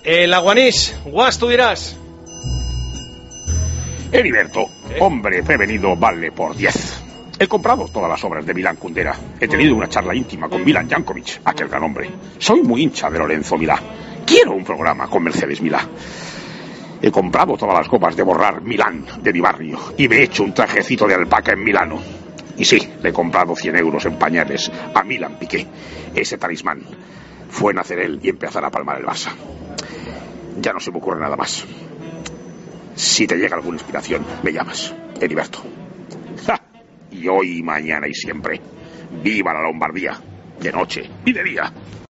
El Aguanís, Guas, tú dirás. Heriberto, hombre prevenido vale por 10. He comprado todas las obras de Milan Kundera. He tenido una charla íntima con Milan Jankovic, aquel gran hombre. Soy muy hincha de Lorenzo Milá. Quiero un programa con Mercedes Milá. He comprado todas las copas de borrar Milán de mi barrio y me he hecho un trajecito de alpaca en Milano. Y sí, le he comprado 100 euros en pañales a Milan Piqué. Ese talismán fue nacer él y empezar a palmar el Barça. Ya no se me ocurre nada más. Si te llega alguna inspiración, me llamas, Heriberto. ¡Ja! Y hoy, mañana y siempre, viva la Lombardía, de noche y de día.